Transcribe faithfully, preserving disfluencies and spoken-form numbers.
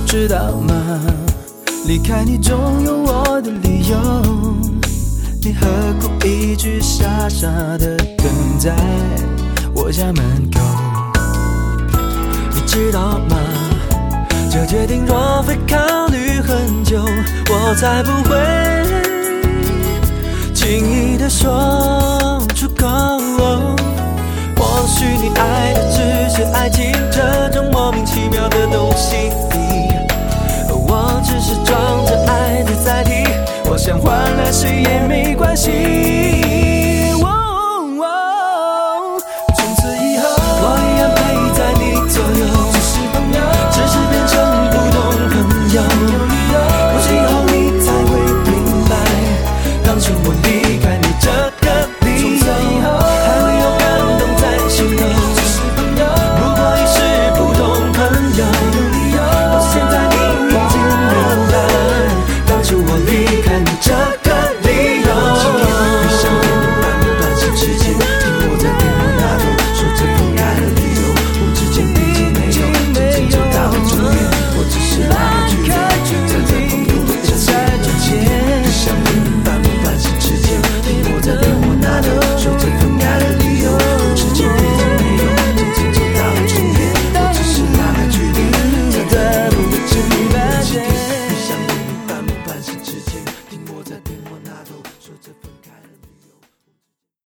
知道吗？离开你总有我的理由，你何苦一直傻傻的等在我家门口？你知道吗？这决定若非考虑很久，我才不会轻易的说出口。或许你爱的只是爱情这种莫名其妙的东西，我只是装着爱的载体，我想换了谁也没关系。